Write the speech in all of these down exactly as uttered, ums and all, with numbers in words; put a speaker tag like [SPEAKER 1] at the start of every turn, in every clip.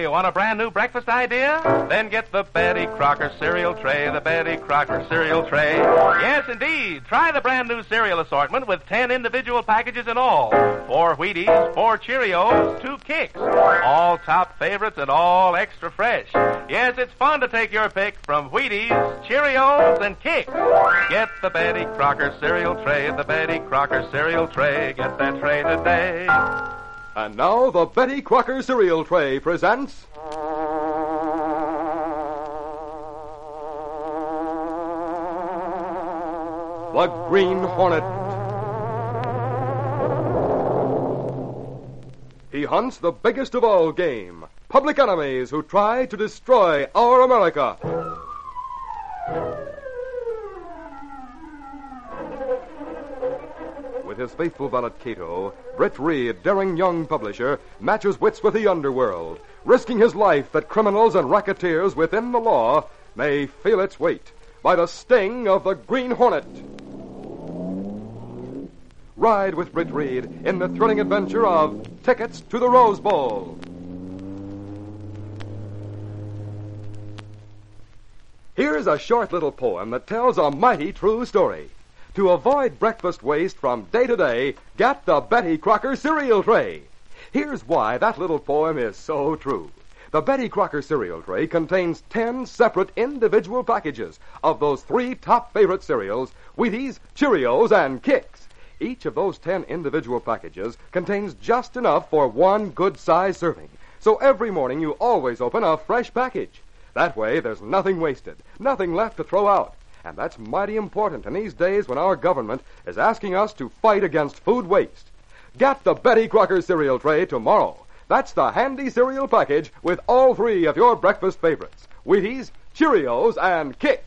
[SPEAKER 1] You want a brand new breakfast idea? Then get the Betty Crocker cereal tray, the Betty Crocker cereal tray. Yes, indeed. Try the brand new cereal assortment with ten individual packages in all. Four Wheaties, four Cheerios, two Kicks. All top favorites and all extra fresh. Yes, it's fun to take your pick from Wheaties, Cheerios, and Kicks. Get the Betty Crocker cereal tray, the Betty Crocker cereal tray. Get that tray today.
[SPEAKER 2] And now the Betty Crocker cereal tray presents... The Green Hornet. He hunts the biggest of all game, public enemies who try to destroy our America. With his faithful valet Cato, Britt Reed, daring young publisher, matches wits with the underworld, risking his life that criminals and racketeers within the law may feel its weight by the sting of the Green Hornet. Ride with Britt Reed in the thrilling adventure of Tickets to the Rose Bowl. Here's a short little poem that tells a mighty true story. To avoid breakfast waste from day to day, get the Betty Crocker cereal tray. Here's why that little poem is so true. The Betty Crocker cereal tray contains ten separate individual packages of those three top favorite cereals, Wheaties, Cheerios, and Kicks. Each of those ten individual packages contains just enough for one good-sized serving. So every morning you always open a fresh package. That way there's nothing wasted, nothing left to throw out. And that's mighty important in these days when our government is asking us to fight against food waste. Get the Betty Crocker cereal tray tomorrow. That's the handy cereal package with all three of your breakfast favorites, Wheaties, Cheerios, and Kicks.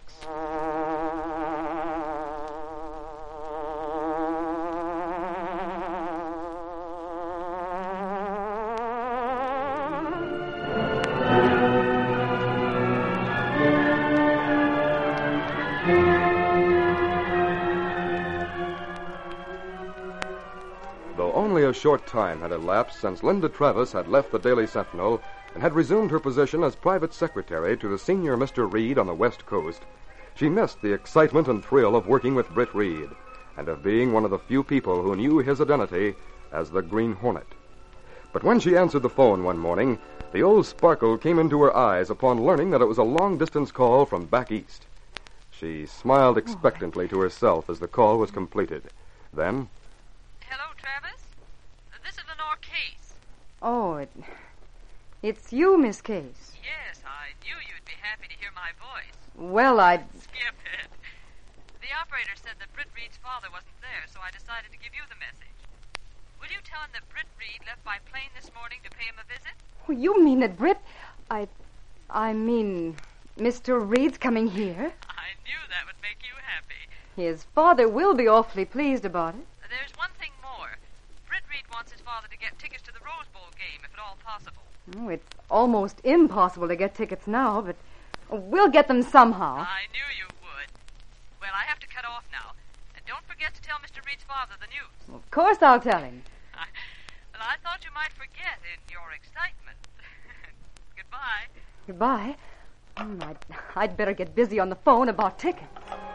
[SPEAKER 2] Only a short time had elapsed since Linda Travis had left the Daily Sentinel and had resumed her position as private secretary to the senior Mister Reed on the West Coast. She missed the excitement and thrill of working with Britt Reed and of being one of the few people who knew his identity as the Green Hornet. But when she answered the phone one morning, the old sparkle came into her eyes upon learning that it was a long-distance call from back east. She smiled expectantly to herself as the call was completed. Then...
[SPEAKER 3] Hello, Travis? This is Lenore Case.
[SPEAKER 4] Oh, it, it's you, Miss Case.
[SPEAKER 3] Yes, I knew you'd be happy to hear my voice.
[SPEAKER 4] Well, I'd...
[SPEAKER 3] Skip it. The operator said that Britt Reed's father wasn't there, so I decided to give you the message. Will you tell him that Britt Reed left by plane this morning to pay him a visit?
[SPEAKER 4] Oh, you mean that Britt... I... I mean... Mister Reed's coming here?
[SPEAKER 3] I knew that would make you happy.
[SPEAKER 4] His father will be awfully pleased about it.
[SPEAKER 3] There's one thing more. Britt Reed wants his father to get tickets to the Rose Bowl game, if at all possible.
[SPEAKER 4] Oh, it's almost impossible to get tickets now, but we'll get them somehow.
[SPEAKER 3] I knew you would. Well, I have to cut off now. And don't forget to tell Mister Reed's father the news.
[SPEAKER 4] Of course I'll tell him.
[SPEAKER 3] I, well, I thought you might forget in your excitement. Goodbye.
[SPEAKER 4] Goodbye. Mm, I'd, I'd better get busy on the phone about tickets.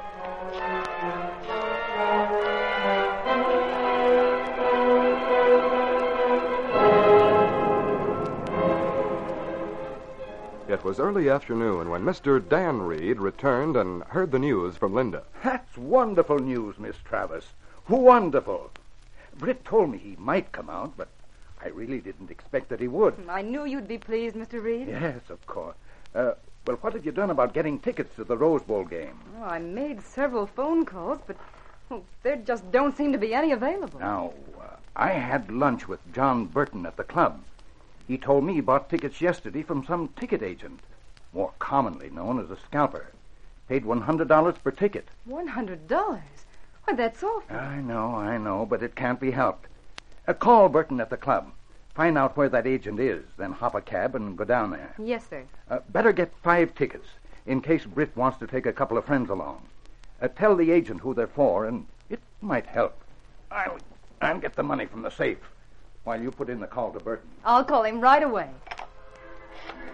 [SPEAKER 2] It was early afternoon when Mister Dan Reed returned and heard the news from Linda.
[SPEAKER 5] That's wonderful news, Miss Travis. Wonderful. Britt told me he might come out, but I really didn't expect that he would.
[SPEAKER 4] I knew you'd be pleased, Mister Reed.
[SPEAKER 5] Yes, of course. Uh, well, what have you done about getting tickets to the Rose Bowl game?
[SPEAKER 4] Oh, I made several phone calls, but oh, there just don't seem to be any available.
[SPEAKER 5] Now, uh, I had lunch with John Burton at the club. He told me he bought tickets yesterday from some ticket agent, more commonly known as a scalper. Paid one hundred dollars per ticket.
[SPEAKER 4] one hundred dollars? Why, that's awful.
[SPEAKER 5] I know, I know, but it can't be helped. Uh, call Burton at the club. Find out where that agent is, then hop a cab and go down there.
[SPEAKER 4] Yes, sir.
[SPEAKER 5] Uh, better get five tickets, in case Britt wants to take a couple of friends along. Uh, tell the agent who they're for, and it might help. I'll, I'll get the money from the safe while you put in the call to Burton.
[SPEAKER 4] I'll call him right away.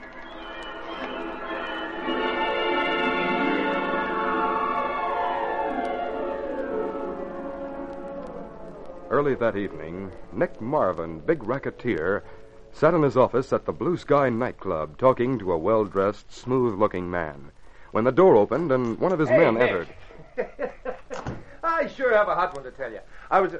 [SPEAKER 2] Early that evening, Nick Marvin, big racketeer, sat in his office at the Blue Sky nightclub talking to a well-dressed, smooth-looking man. When the door opened and one of his
[SPEAKER 6] Hey,
[SPEAKER 2] men
[SPEAKER 6] Nick.
[SPEAKER 2] entered...
[SPEAKER 6] I sure have a hot one to tell you. I was...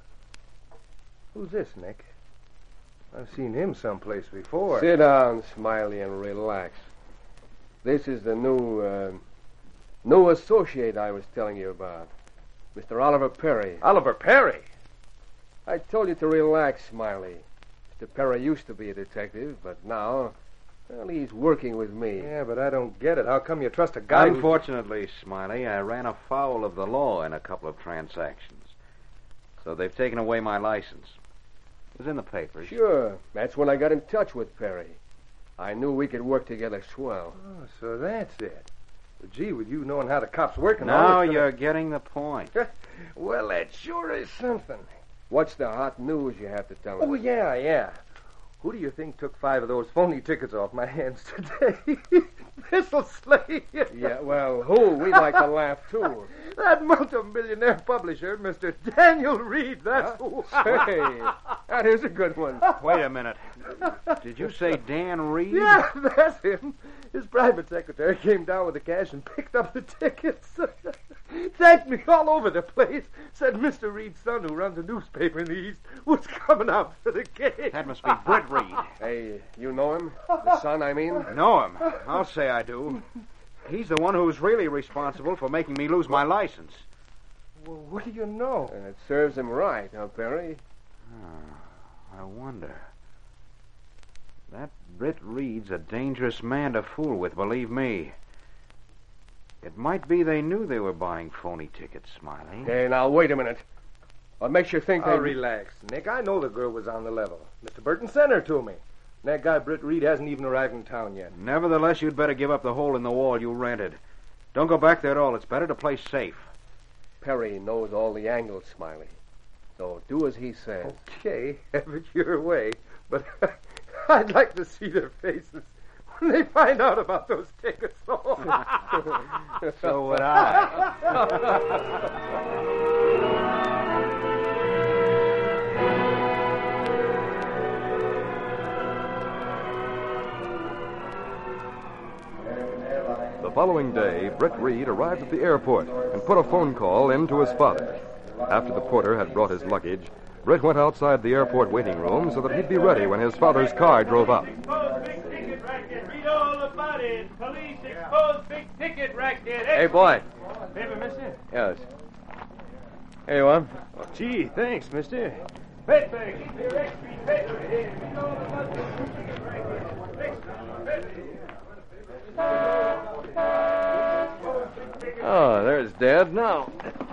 [SPEAKER 6] Who's this, Nick? I've seen him someplace before.
[SPEAKER 7] Sit down, Smiley, and relax. This is the new, uh, new associate I was telling you about. Mister Oliver Perry.
[SPEAKER 6] Oliver Perry?
[SPEAKER 7] I told you to relax, Smiley. Mister Perry used to be a detective, but now, well, he's working with me.
[SPEAKER 6] Yeah, but I don't get it. How come you trust a guy who...
[SPEAKER 8] Unfortunately, Smiley, I ran afoul of the law in a couple of transactions. So they've taken away my license. It was in the papers.
[SPEAKER 7] Sure. That's when I got in touch with Perry. I knew we could work together swell.
[SPEAKER 6] Oh, so that's it. Well, gee, with you knowing how the cops work and all...
[SPEAKER 8] Now
[SPEAKER 6] it's gonna-
[SPEAKER 8] you're getting the point.
[SPEAKER 6] Well, that sure is something.
[SPEAKER 7] What's the hot news you have to tell us?
[SPEAKER 6] Oh, yeah, yeah. Who do you think took five of those phony tickets off my hands today? This'll slay you.
[SPEAKER 7] Yeah, well, who? We'd like to laugh, too.
[SPEAKER 6] That multimillionaire publisher, Mister Daniel Reed, that's who.
[SPEAKER 7] Hey, that is a good one.
[SPEAKER 8] Wait a minute. Did you say Dan Reed?
[SPEAKER 6] Yeah, that's him. His private secretary came down with the cash and picked up the tickets. Thanked me all over the place. Said Mister Reed's son, who runs a newspaper in the East, was coming out for the game.
[SPEAKER 8] That must be Britt Reed.
[SPEAKER 7] Hey, you know him? The son, I mean?
[SPEAKER 8] Know him. I'll say I do. He's the one who's really responsible for making me lose my license.
[SPEAKER 6] Well, what do you know?
[SPEAKER 7] And it serves him right, huh, Perry?
[SPEAKER 8] Oh, I wonder. That Britt Reed's a dangerous man to fool with, believe me. It might be they knew they were buying phony tickets, Smiley.
[SPEAKER 7] Hey, now, wait a minute. What makes you think
[SPEAKER 6] Oh,
[SPEAKER 7] they...
[SPEAKER 6] relax, Nick. I know the girl was on the level. Mister Burton sent her to me. That guy, Britt Reed, hasn't even arrived in town yet.
[SPEAKER 8] Nevertheless, you'd better give up the hole in the wall you rented. Don't go back there at all. It's better to play safe.
[SPEAKER 7] Perry knows all the angles, Smiley. So do as he says.
[SPEAKER 6] Okay, have it your way. But I'd like to see their faces when they find out about those tickets.
[SPEAKER 8] So would I.
[SPEAKER 2] The following day, Britt Reed arrived at the airport and put a phone call in to his father. After the porter had brought his luggage, Britt went outside the airport waiting room so that he'd be ready when his father's car drove up.
[SPEAKER 1] Exposed big ticket racket. Read all about it. Police exposed big ticket racket.
[SPEAKER 7] Hey, boy.
[SPEAKER 1] Paper, mister?
[SPEAKER 7] Yes. Here you are.
[SPEAKER 6] Oh, gee, thanks, mister.
[SPEAKER 1] Paper. Keep your extra paper here. Read all about this big ticket racket. Paper.
[SPEAKER 7] Oh, there's Dad now.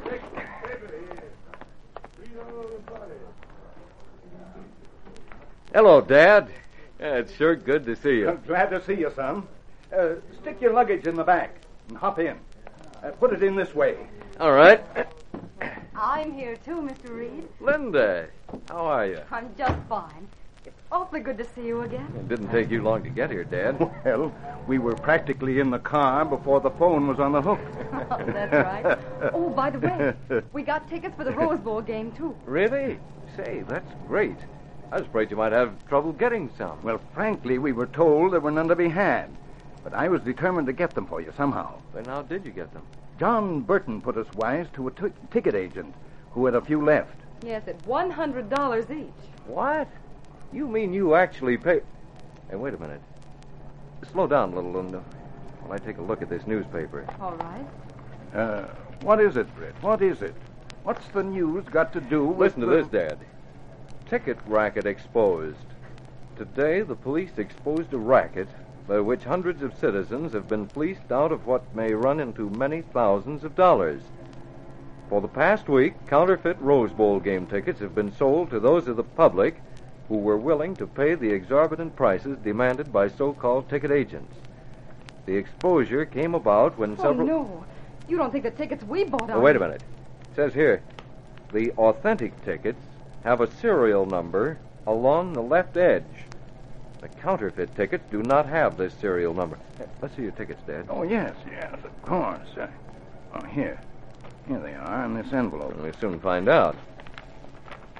[SPEAKER 7] Hello, Dad. Yeah, it's sure good to see you.
[SPEAKER 5] I'm glad to see you, son. Uh, stick your luggage in the back and hop in. Uh, put it in this way.
[SPEAKER 7] All right.
[SPEAKER 4] I'm here too, Mister Reed.
[SPEAKER 7] Linda, how are you?
[SPEAKER 4] I'm just fine. It's awfully good to see you again.
[SPEAKER 7] It didn't take you long to get here, Dad.
[SPEAKER 5] Well, we were practically in the car before the phone was on the hook.
[SPEAKER 4] That's right. Oh, by the way, we got tickets for the Rose Bowl game, too.
[SPEAKER 7] Really? Say, that's great. I was afraid you might have trouble getting some.
[SPEAKER 5] Well, frankly, we were told there were none to be had. But I was determined to get them for you somehow.
[SPEAKER 7] Then how did you get them?
[SPEAKER 5] John Burton put us wise to a t- ticket agent who had a few left.
[SPEAKER 4] Yes, at one hundred dollars each.
[SPEAKER 7] What? You mean you actually paid... Hey, wait a minute. Slow down a little, Linda, while I take a look at this newspaper.
[SPEAKER 4] All right.
[SPEAKER 5] Uh, what is it, Britt? What is it? What's the news got to do with
[SPEAKER 7] Listen to
[SPEAKER 5] the...
[SPEAKER 7] this, Dad. Ticket racket exposed. Today, the police exposed a racket by which hundreds of citizens have been fleeced out of what may run into many thousands of dollars. For the past week, counterfeit Rose Bowl game tickets have been sold to those of the public who were willing to pay the exorbitant prices demanded by so-called ticket agents. The exposure came about when
[SPEAKER 4] Oh,
[SPEAKER 7] several...
[SPEAKER 4] no. You don't think the tickets we bought are...
[SPEAKER 7] Oh, wait a minute. It says here, the authentic tickets have a serial number along the left edge. The counterfeit tickets do not have this serial number. Let's see your tickets, Dad.
[SPEAKER 5] Oh, yes, yes, of course. Uh, oh, here. Here they are in this envelope.
[SPEAKER 7] We'll soon find out.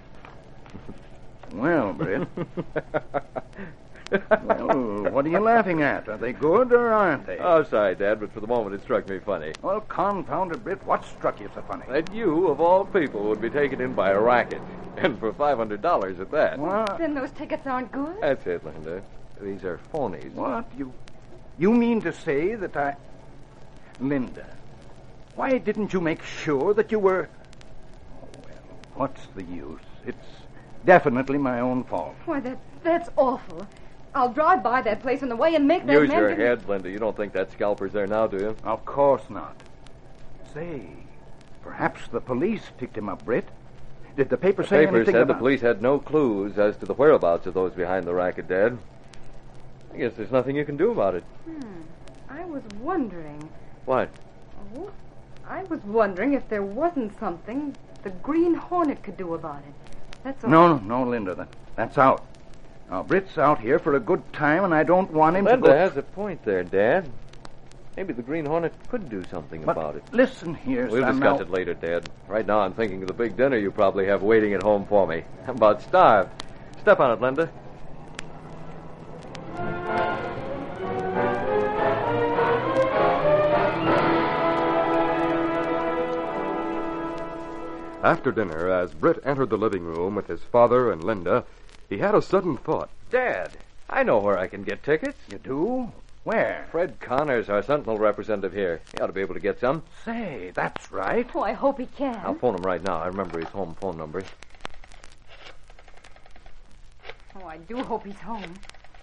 [SPEAKER 5] Well, Britt. Well, what are you laughing at? Are they good or aren't they?
[SPEAKER 7] Oh, sorry, Dad, but for the moment it struck me funny.
[SPEAKER 5] Well, confound it, Britt. What struck you so funny?
[SPEAKER 7] That you, of all people, would be taken in by a racket. And for five hundred dollars at that.
[SPEAKER 5] What?
[SPEAKER 4] Then those tickets aren't good?
[SPEAKER 7] That's it, Linda. These are phonies.
[SPEAKER 5] What? You, you mean to say that I... Linda, why didn't you make sure that you were... Oh, well, what's the use? It's definitely my own fault.
[SPEAKER 4] Why, that, that's awful. I'll drive by that place on the way and make that
[SPEAKER 7] Use
[SPEAKER 4] man...
[SPEAKER 7] your
[SPEAKER 4] give me-
[SPEAKER 7] head, Linda. You don't think that scalper's there now, do you?
[SPEAKER 5] Of course not. Say, perhaps the police picked him up, Britt. Did the paper
[SPEAKER 7] The
[SPEAKER 5] say
[SPEAKER 7] paper
[SPEAKER 5] anything
[SPEAKER 7] said
[SPEAKER 5] about...
[SPEAKER 7] the police had no clues as to the whereabouts of those behind the racket, Dad. I guess there's nothing you can do about it.
[SPEAKER 4] Hmm. I was wondering...
[SPEAKER 7] What?
[SPEAKER 4] Oh, I was wondering if there wasn't something the Green Hornet could do about it. That's all.
[SPEAKER 5] No, no, Linda. That, that's out. Now, Britt's out here for a good time, and I don't want him
[SPEAKER 7] Linda
[SPEAKER 5] to go...
[SPEAKER 7] has a point there, Dad. Maybe the Green Hornet could do something
[SPEAKER 5] But
[SPEAKER 7] about it.
[SPEAKER 5] listen here,
[SPEAKER 7] We'll
[SPEAKER 5] son.
[SPEAKER 7] discuss
[SPEAKER 5] now-
[SPEAKER 7] it later, Dad. Right now I'm thinking of the big dinner you probably have waiting at home for me. I'm about starved. Step on it, Linda.
[SPEAKER 2] After dinner, as Britt entered the living room with his father and Linda, he had a sudden thought.
[SPEAKER 7] Dad, I know where I can get tickets.
[SPEAKER 5] You do? Where?
[SPEAKER 7] Fred Connors, our Sentinel representative here. He ought to be able to get some.
[SPEAKER 5] Say, that's right.
[SPEAKER 4] Oh, I hope he can.
[SPEAKER 7] I'll phone him right now. I remember his home phone number.
[SPEAKER 4] Oh, I do hope he's home.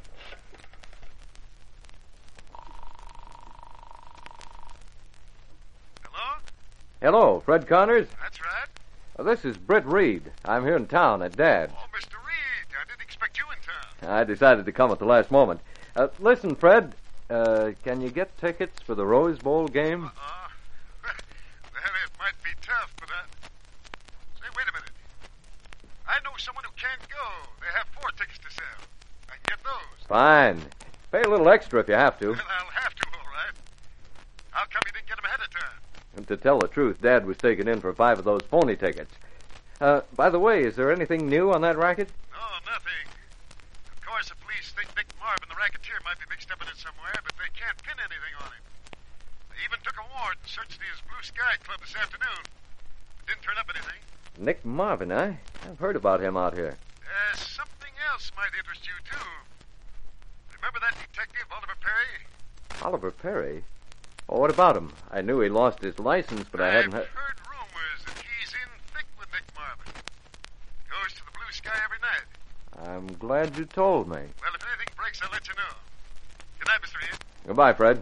[SPEAKER 9] Hello?
[SPEAKER 7] Hello, Fred Connors?
[SPEAKER 9] That's right.
[SPEAKER 7] Uh, this is Britt Reed. I'm here in town at Dad.
[SPEAKER 9] Oh, Mister Reed, I didn't expect you in town.
[SPEAKER 7] I decided to come at the last moment. Uh, listen, Fred, uh, can you get tickets for the Rose Bowl game?
[SPEAKER 9] Uh-uh. Well, it might be tough, but I... Say, wait a minute. I know someone who can't go. They have four tickets to sell. I can get those.
[SPEAKER 7] Fine. Pay a little extra if you have to.
[SPEAKER 9] Well, I'll have to, all right. How come you didn't get them ahead of time?
[SPEAKER 7] And to tell the truth, Dad was taken in for five of those phony tickets. Uh, by the way, is there anything new on that racket?
[SPEAKER 9] No, nothing. Of course, the police think Nick Marvin, the racketeer, might be mixed up in it somewhere, but they can't pin anything on him. They even took a warrant and searched his Blue Sky Club this afternoon. Didn't turn up anything.
[SPEAKER 7] Nick Marvin, eh? I've heard about him out here.
[SPEAKER 9] Uh, something else might interest you, too. Remember that detective, Oliver Perry?
[SPEAKER 7] Oliver Perry? Oh, what about him? I knew he lost his license, but I hadn't
[SPEAKER 9] I've
[SPEAKER 7] heard...
[SPEAKER 9] heard rumors that he's in thick with Nick Marvin. Goes to the Blue Sky every night.
[SPEAKER 7] I'm glad you told me.
[SPEAKER 9] Well, if anything breaks, I'll let you know. Good night, Mister Reed.
[SPEAKER 7] Goodbye, Fred.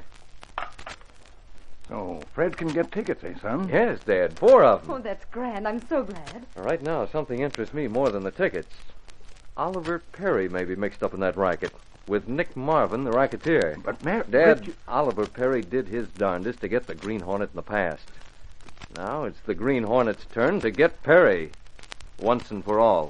[SPEAKER 5] So, Fred can get tickets, eh, son?
[SPEAKER 7] Yes, Dad, four of them.
[SPEAKER 4] Oh, that's grand. I'm so glad.
[SPEAKER 7] Right now, something interests me more than the tickets. Oliver Perry may be mixed up in that racket with Nick Marvin, the racketeer.
[SPEAKER 5] But, Mar-
[SPEAKER 7] Dad,
[SPEAKER 5] Britt, you-
[SPEAKER 7] Oliver Perry did his darndest to get the Green Hornet in the past. Now it's the Green Hornet's turn to get Perry, once and for all.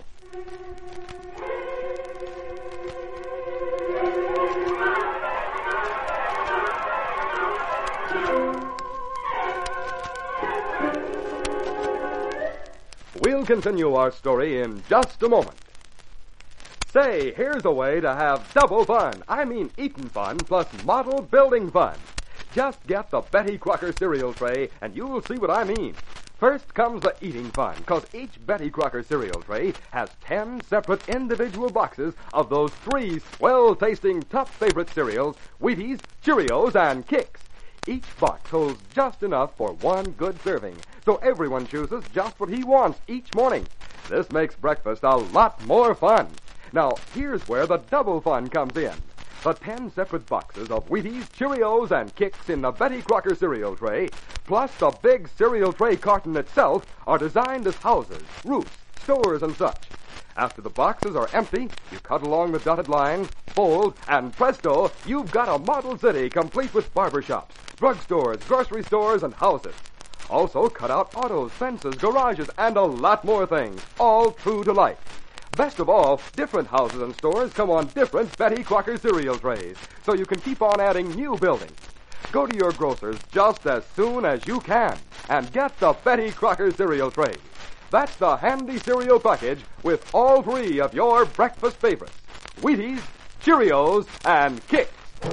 [SPEAKER 2] We'll continue our story in just a moment. Say, here's a way to have double fun. I mean eating fun plus model building fun. Just get the Betty Crocker cereal tray, and you'll see what I mean. First comes the eating fun, because each Betty Crocker cereal tray has ten separate individual boxes of those three swell-tasting top favorite cereals, Wheaties, Cheerios, and Kix. Each box holds just enough for one good serving, so everyone chooses just what he wants each morning. This makes breakfast a lot more fun. Now, here's where the double fun comes in. The ten separate boxes of Wheaties, Cheerios, and Kix in the Betty Crocker cereal tray, plus the big cereal tray carton itself, are designed as houses, roofs, stores, and such. After the boxes are empty, you cut along the dotted lines, fold, and presto, you've got a model city complete with barbershops, drugstores, grocery stores, and houses. Also, cut out autos, fences, garages, and a lot more things, all true to life. Best of all, different houses and stores come on different Betty Crocker cereal trays, so you can keep on adding new buildings. Go to your grocer's just as soon as you can and get the Betty Crocker cereal tray. That's the handy cereal package with all three of your breakfast favorites: Wheaties, Cheerios, and Kix.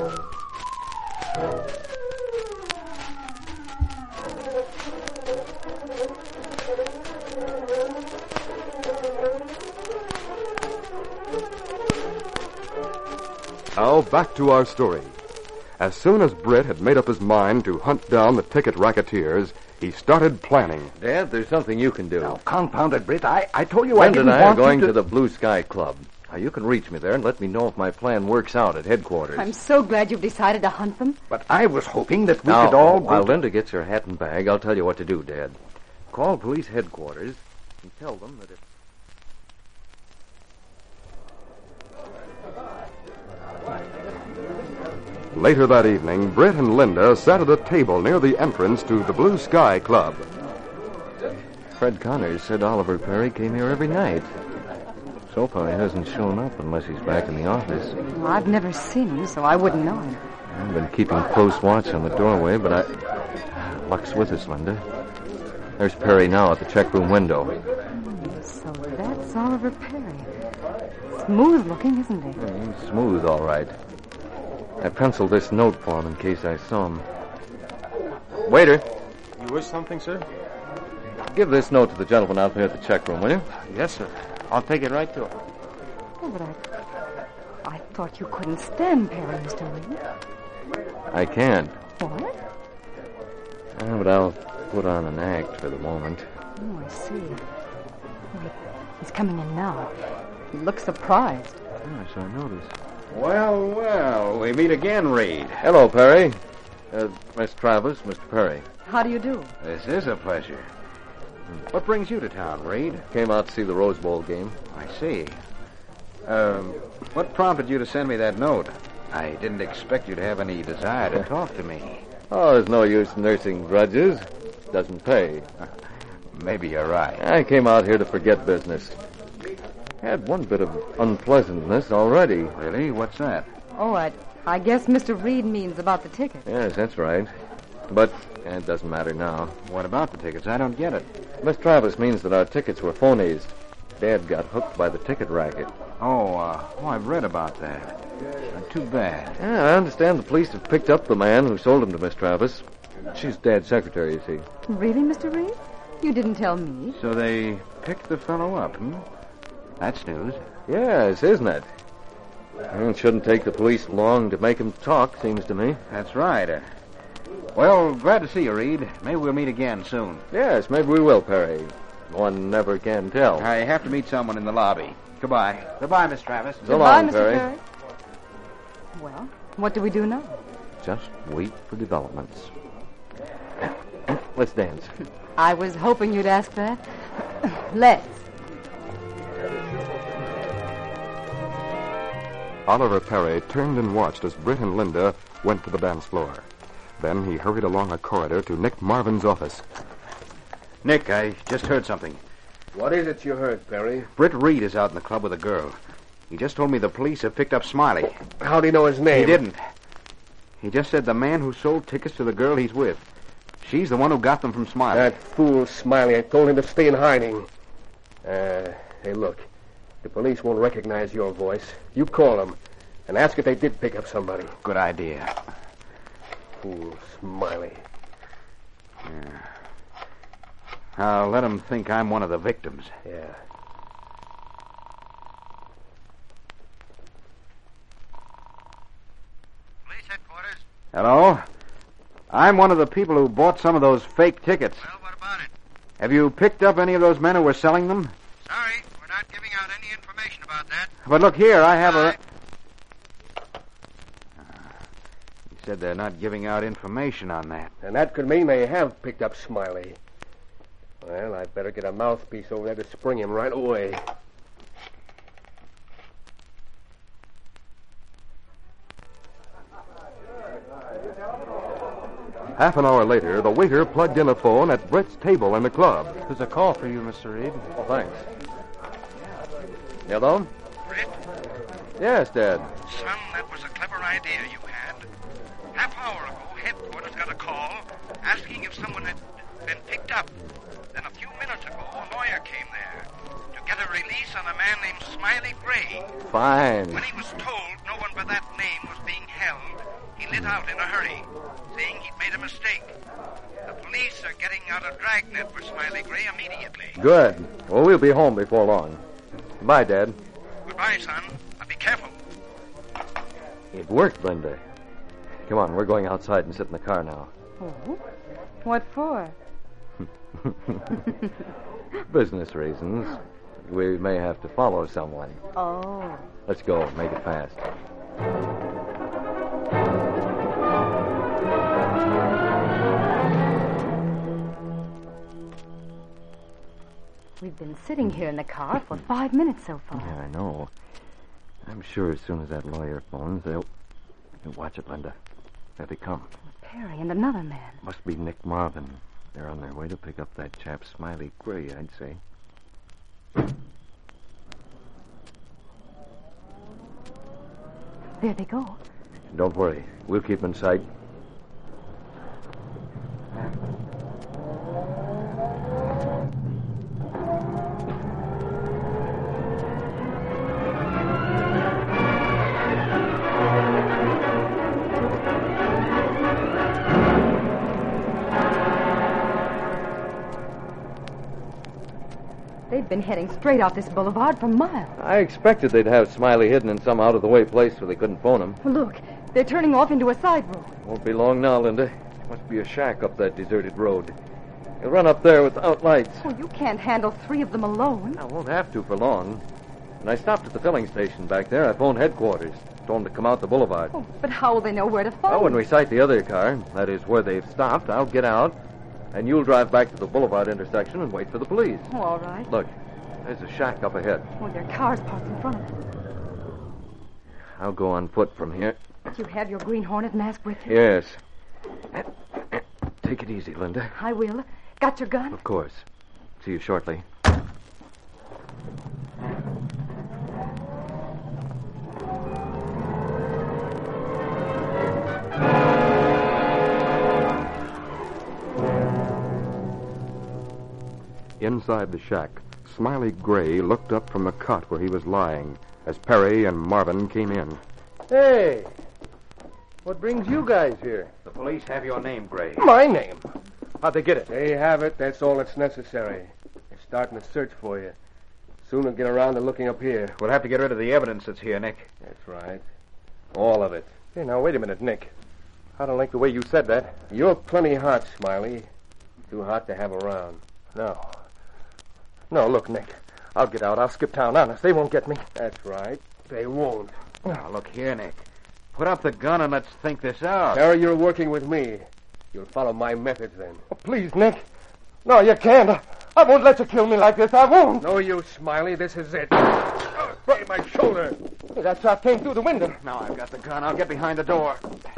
[SPEAKER 2] Now, back to our story. As soon as Britt had made up his mind to hunt down the ticket racketeers, he started planning.
[SPEAKER 7] Dad, there's something you can do.
[SPEAKER 5] Now, confound it, Britt. I, I told you
[SPEAKER 7] Brenda
[SPEAKER 5] I didn't
[SPEAKER 7] and I
[SPEAKER 5] want
[SPEAKER 7] are going
[SPEAKER 5] you
[SPEAKER 7] to... to the Blue Sky Club. Now, you can reach me there and let me know if my plan works out at headquarters.
[SPEAKER 4] I'm so glad you've decided to hunt them.
[SPEAKER 5] But I was hoping that we
[SPEAKER 7] now,
[SPEAKER 5] could all...
[SPEAKER 7] while
[SPEAKER 5] go...
[SPEAKER 7] Linda gets her hat and bag, I'll tell you what to do, Dad. Call police headquarters and tell them that if...
[SPEAKER 2] Later that evening, Britt and Linda sat at a table near the entrance to the Blue Sky Club.
[SPEAKER 7] Fred Connors said Oliver Perry came here every night. So far, he hasn't shown up unless he's back in the office.
[SPEAKER 4] Well, I've never seen him, so I wouldn't know him.
[SPEAKER 7] I've been keeping close watch on the doorway, but I... Luck's with us, Linda. There's Perry now at the check room window.
[SPEAKER 4] So that's Oliver Perry. Smooth looking, isn't he?
[SPEAKER 7] Yeah, he's smooth, all right. I penciled this note for him in case I saw him. Waiter.
[SPEAKER 10] You wish something, sir?
[SPEAKER 7] Give this note to the gentleman out there at the check room, will you?
[SPEAKER 10] Yes, sir. I'll take it right to him.
[SPEAKER 4] Oh, but I... I thought you couldn't stand Perry, Mister Reed.
[SPEAKER 7] I can't.
[SPEAKER 4] What?
[SPEAKER 7] Uh, but I'll put on an act for the moment.
[SPEAKER 4] Oh, I see. Wait, he's coming in now. He looks surprised.
[SPEAKER 7] Yes, I noticed.
[SPEAKER 8] Well, well, we meet again, Reed.
[SPEAKER 7] Hello, Perry. Uh, Miss Travis, Mister Perry.
[SPEAKER 4] How do you do?
[SPEAKER 8] This is a pleasure. What brings you to town, Reed?
[SPEAKER 7] Came out to see the Rose Bowl game.
[SPEAKER 8] I see. Um, what prompted you to send me that note? I didn't expect you to have any desire to talk to me.
[SPEAKER 7] Oh, there's no use nursing grudges. Doesn't pay.
[SPEAKER 8] Maybe you're right.
[SPEAKER 7] I came out here to forget business. Had one bit of unpleasantness already.
[SPEAKER 8] Really? What's that?
[SPEAKER 4] Oh, I, I guess Mister Reed means about the ticket.
[SPEAKER 7] Yes, that's right. But eh, it doesn't matter now.
[SPEAKER 8] What about the tickets? I don't get it.
[SPEAKER 7] Miss Travis means that our tickets were phonies. Dad got hooked by the ticket racket.
[SPEAKER 8] Oh, uh, oh, I've read about that. Uh, too bad.
[SPEAKER 7] Yeah, I understand the police have picked up the man who sold them to Miss Travis. She's Dad's secretary, you see.
[SPEAKER 4] Really, Mister Reed? You didn't tell me.
[SPEAKER 8] So they picked the fellow up, hmm? That's news.
[SPEAKER 7] Yes, isn't it? Well, it shouldn't take the police long to make him talk, seems to me.
[SPEAKER 8] That's right. Uh, well, glad to see you, Reed. Maybe we'll meet again soon.
[SPEAKER 7] Yes, maybe we will, Perry. One never can tell.
[SPEAKER 8] I have to meet someone in the lobby. Goodbye. Goodbye, Miss Travis.
[SPEAKER 7] So
[SPEAKER 4] Goodbye,
[SPEAKER 7] long,
[SPEAKER 4] Mister
[SPEAKER 7] Perry.
[SPEAKER 4] Perry. Well, what do we do now?
[SPEAKER 7] Just wait for developments. Let's dance.
[SPEAKER 4] I was hoping you'd ask that. Let's.
[SPEAKER 2] Oliver Perry turned and watched as Britt and Linda went to the dance floor. Then he hurried along a corridor to Nick Marvin's office.
[SPEAKER 8] Nick, I just heard something.
[SPEAKER 6] What is it you heard, Perry?
[SPEAKER 8] Britt Reed is out in the club with a girl. He just told me the police have picked up Smiley.
[SPEAKER 6] How do you know his name?
[SPEAKER 8] He didn't. He just said the man who sold tickets to the girl he's with. She's the one who got them from Smiley.
[SPEAKER 6] That fool Smiley. I told him to stay in hiding. Uh, hey, look. The police won't recognize your voice. You call them and ask if they did pick up somebody.
[SPEAKER 8] Good idea.
[SPEAKER 6] Fool Smiley.
[SPEAKER 8] Yeah. I'll let him think I'm one of the victims.
[SPEAKER 6] Yeah.
[SPEAKER 9] Police headquarters.
[SPEAKER 8] Hello? I'm one of the people who bought some of those fake tickets.
[SPEAKER 9] Well, what about it?
[SPEAKER 8] Have you picked up any of those men who were selling them?
[SPEAKER 9] Sorry, we're not giving out any information about that.
[SPEAKER 8] But look here, I have a...
[SPEAKER 9] Bye.
[SPEAKER 8] He said they're not giving out information on that.
[SPEAKER 6] And that could mean they have picked up Smiley. Well, I'd better get a mouthpiece over there to spring him right away.
[SPEAKER 2] Half an hour later, the waiter plugged in a phone at Britt's table in the club.
[SPEAKER 10] There's a call for you, Mister Reed.
[SPEAKER 7] Oh, thanks. Hello?
[SPEAKER 9] Britt,
[SPEAKER 7] Yes, Dad.
[SPEAKER 9] son, that was a clever idea you had. Half hour ago, headquarters got a call asking if someone had been picked up. Then a few minutes ago, a
[SPEAKER 11] Moyer came there to get a release on a man named Smiley Gray.
[SPEAKER 7] Fine.
[SPEAKER 11] When he was told no one by that name was being held, he lit out in a hurry, saying he'd made a mistake. The police are getting out a dragnet for Smiley Gray immediately.
[SPEAKER 7] Good. Well, we'll be home before long. Bye, Dad.
[SPEAKER 11] Goodbye, son. Now be careful.
[SPEAKER 7] It worked, Linda. Come on, we're going outside and sit in the car now.
[SPEAKER 4] Oh? What for?
[SPEAKER 7] Business reasons. We may have to follow someone.
[SPEAKER 4] Oh.
[SPEAKER 7] Let's go. Make it fast.
[SPEAKER 4] We've been sitting here in the car for five minutes so far.
[SPEAKER 7] Yeah, I know. I'm sure as soon as that lawyer phones, they'll... Watch it, Linda. There they come.
[SPEAKER 4] Perry and another man.
[SPEAKER 7] Must be Nick Marvin. They're on their way to pick up that chap Smiley Gray, I'd say.
[SPEAKER 4] There they go.
[SPEAKER 7] Don't worry. We'll keep in sight.
[SPEAKER 4] They've been heading straight out this boulevard for miles.
[SPEAKER 7] I expected they'd have Smiley hidden in some out-of-the-way place where they couldn't phone him.
[SPEAKER 4] Well, look, they're turning off into a side road.
[SPEAKER 7] Won't be long now, Linda. Must be a shack up that deserted road. You'll run up there without lights.
[SPEAKER 4] Oh, you can't handle three of them alone.
[SPEAKER 7] I won't have to for long. When I stopped at the filling station back there, I phoned headquarters. Told them to come out the boulevard.
[SPEAKER 4] Oh, but how will they know where to find
[SPEAKER 7] Well, when
[SPEAKER 4] them?
[SPEAKER 7] we sight the other car, that is where they've stopped, I'll get out, and you'll drive back to the boulevard intersection and wait for the police.
[SPEAKER 4] Oh, all right.
[SPEAKER 7] Look, there's a shack up ahead.
[SPEAKER 4] Oh, there are cars parked in front of it.
[SPEAKER 7] I'll go on foot from here.
[SPEAKER 4] You have your Green Hornet mask with you?
[SPEAKER 7] Yes. Take it easy, Linda.
[SPEAKER 4] I will. Got your gun?
[SPEAKER 7] Of course. See you shortly.
[SPEAKER 2] Inside the shack, Smiley Gray looked up from the cot where he was lying as Perry and Marvin came in.
[SPEAKER 6] Hey, what brings you guys here?
[SPEAKER 8] The police have your name, Gray.
[SPEAKER 6] My name? How'd they get it? They have it. That's all that's necessary. They're starting a search for you. Soon we'll get around to looking up here.
[SPEAKER 8] We'll have to get rid of the evidence that's here, Nick.
[SPEAKER 6] That's right. All of it. Hey, now, wait a minute, Nick. I don't like the way you said that. You're plenty hot, Smiley. Too hot to have around. No. No, look, Nick. I'll get out. I'll skip town. Honest, they won't get me. That's right. They won't.
[SPEAKER 8] Now, look here, Nick. Put up the gun and let's think this out.
[SPEAKER 6] Harry, you're working with me. You'll follow my methods then. Oh, please, Nick. No, you can't. I, I won't let you kill me like this. I won't. No use, Smiley. This is it. Oh, hey, my shoulder. Hey, that shot came through the window.
[SPEAKER 8] Now I've got the gun. I'll get behind the door.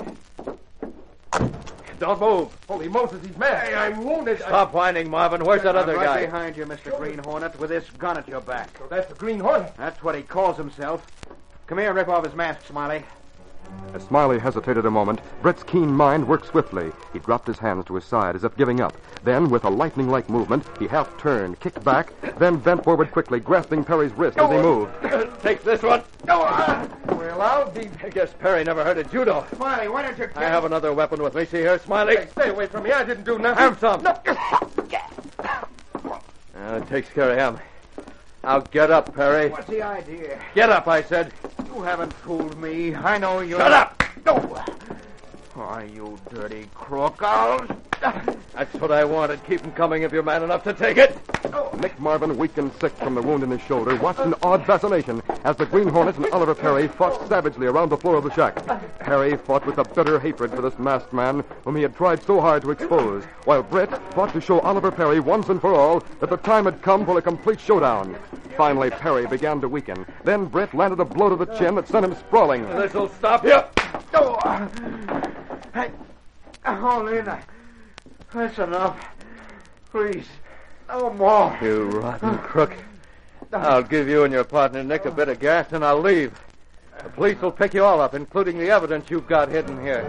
[SPEAKER 6] Don't move. Holy Moses, he's mad. Hey, I'm wounded.
[SPEAKER 7] Stop whining, Marvin. Where's that
[SPEAKER 8] I'm
[SPEAKER 7] other
[SPEAKER 8] right
[SPEAKER 7] guy?
[SPEAKER 8] behind you, Mister Green Hornet, with this gun at your back.
[SPEAKER 6] So that's the Green Hornet.
[SPEAKER 8] That's what he calls himself. Come here and rip off his mask, Smiley.
[SPEAKER 2] As Smiley hesitated a moment, Brett's keen mind worked swiftly. He dropped his hands to his side as if giving up. Then, with a lightning-like movement, he half turned, kicked back, then bent forward quickly, grasping Perry's wrist as he moved.
[SPEAKER 7] Take this one.
[SPEAKER 6] Go on. Well, I'll be...
[SPEAKER 7] I guess Perry never heard of judo.
[SPEAKER 8] Smiley, why don't you...
[SPEAKER 7] I have another weapon with me. See here, Smiley?
[SPEAKER 6] Hey, stay away from me. I didn't do nothing.
[SPEAKER 7] Have some.
[SPEAKER 6] No.
[SPEAKER 7] Uh, it takes care of him. Now get up, Perry.
[SPEAKER 8] What's the idea?
[SPEAKER 7] Get up, I said.
[SPEAKER 8] You haven't fooled me. I know you're...
[SPEAKER 7] Shut up!
[SPEAKER 8] No! Oh, you dirty crook. I'll...
[SPEAKER 7] That's what I wanted. Keep him coming if you're man enough to take it.
[SPEAKER 2] Nick Marvin, weak and sick from the wound in his shoulder, watched in odd fascination as the Green Hornet and Oliver Perry fought savagely around the floor of the shack. Perry fought with a bitter hatred for this masked man whom he had tried so hard to expose, while Britt fought to show Oliver Perry once and for all that the time had come for a complete showdown. Finally, Perry began to weaken. Then Britt landed a blow to the chin that sent him sprawling.
[SPEAKER 7] This'll stop you.
[SPEAKER 8] Oh, I... Hold in. That's enough. Please. No more.
[SPEAKER 7] You rotten crook. I'll give you and your partner, Nick, a bit of gas, and I'll leave. The police will pick you all up, including the evidence you've got hidden here.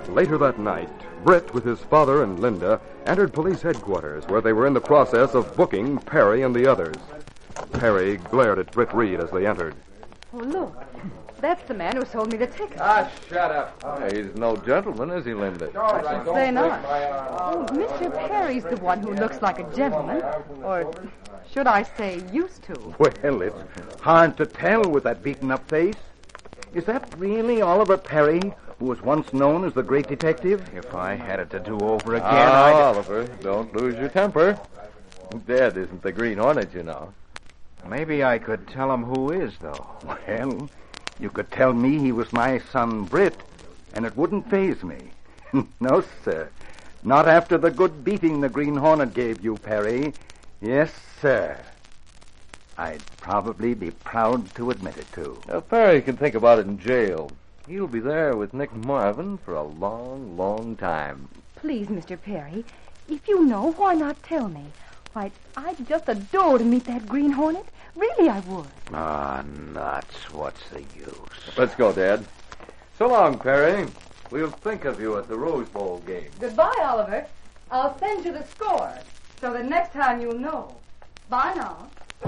[SPEAKER 2] Later that night, Britt, with his father and Linda, entered police headquarters where they were in the process of booking Perry and the others. Perry glared at Britt Reed as they entered.
[SPEAKER 4] Oh, look. That's the man who sold me the ticket.
[SPEAKER 6] Ah, shut up.
[SPEAKER 7] Oh, he's no gentleman, is he, Linda?
[SPEAKER 6] All right, don't
[SPEAKER 4] Say
[SPEAKER 6] break
[SPEAKER 4] not.
[SPEAKER 6] my arm.
[SPEAKER 4] Oh, Mister Perry's the one who looks like a gentleman. Or should I say used to?
[SPEAKER 5] Well, it's hard to tell with that beaten-up face. Is that really Oliver Perry, who was once known as the great detective?
[SPEAKER 8] If I had it to do over again,
[SPEAKER 7] Ah,
[SPEAKER 8] I'd...
[SPEAKER 7] Oliver, don't lose your temper. Dead isn't the Green Hornet, you know.
[SPEAKER 8] Maybe I could tell him who is, though.
[SPEAKER 5] Well, you could tell me he was my son, Britt, and it wouldn't faze me. No, sir. Not after the good beating the Green Hornet gave you, Perry. Yes, sir. I'd probably be proud to admit it, too.
[SPEAKER 7] Now, Perry can think about it in jail. He'll be there with Nick Marvin for a long, long time.
[SPEAKER 4] Please, Mister Perry, if you know, why not tell me? Why, I'd just adore to meet that Green Hornet. Really, I would.
[SPEAKER 8] Ah, nuts. What's the use?
[SPEAKER 7] Let's go, Dad. So long, Perry. We'll think of you at the Rose Bowl game.
[SPEAKER 4] Goodbye, Oliver. I'll send you the score so that next time you'll know. Bye now.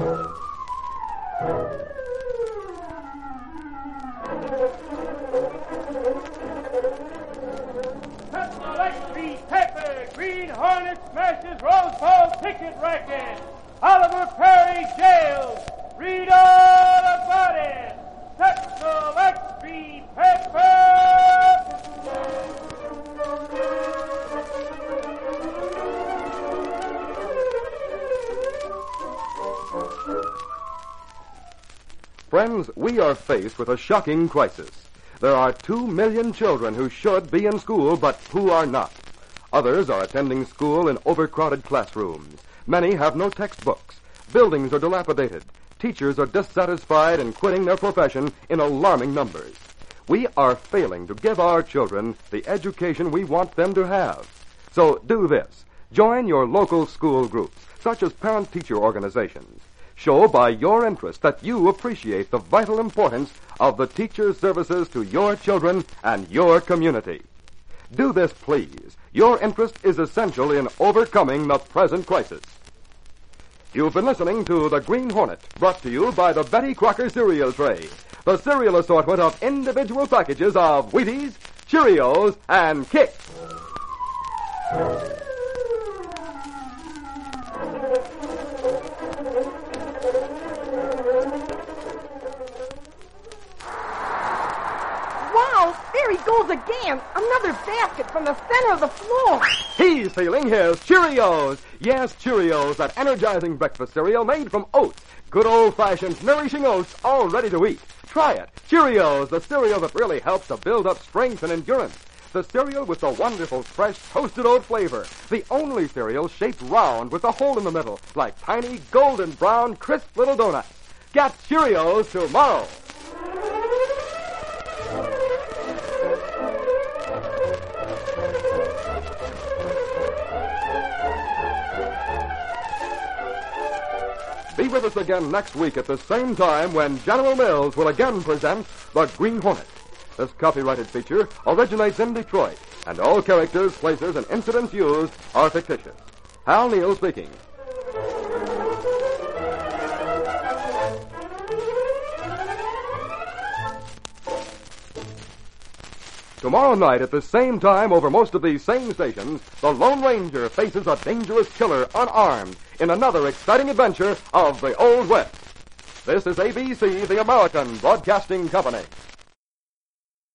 [SPEAKER 12] Electric Pepper, Green Hornet smashes Rose Bowl ticket racket. Oliver Perry jailed. Read all about it. That's Electric Pepper.
[SPEAKER 2] Friends, we are faced with a shocking crisis. There are two million children who should be in school, but who are not. Others are attending school in overcrowded classrooms. Many have no textbooks. Buildings are dilapidated. Teachers are dissatisfied and quitting their profession in alarming numbers. We are failing to give our children the education we want them to have. So do this. Join your local school groups, such as parent-teacher organizations. Show by your interest that you appreciate the vital importance of the teacher's services to your children and your community. Do this, please. Your interest is essential in overcoming the present crisis. You've been listening to The Green Hornet, brought to you by the Betty Crocker cereal tray, the cereal assortment of individual packages of Wheaties, Cheerios, and Kix.
[SPEAKER 13] There he goes again. Another basket from the center of the floor.
[SPEAKER 2] He's feeling his Cheerios. Yes, Cheerios, that energizing breakfast cereal made from oats. Good old-fashioned, nourishing oats, all ready to eat. Try it. Cheerios, the cereal that really helps to build up strength and endurance. The cereal with the wonderful, fresh, toasted oat flavor. The only cereal shaped round with a hole in the middle, like tiny, golden brown, crisp little donuts. Get Cheerios tomorrow. Be with us again next week at the same time when General Mills will again present The Green Hornet. This copyrighted feature originates in Detroit, and all characters, places, and incidents used are fictitious. Hal Neal speaking. Tomorrow night at the same time over most of these same stations, the Lone Ranger faces a dangerous killer unarmed in another exciting adventure of the Old West. This is A B C, the American Broadcasting Company.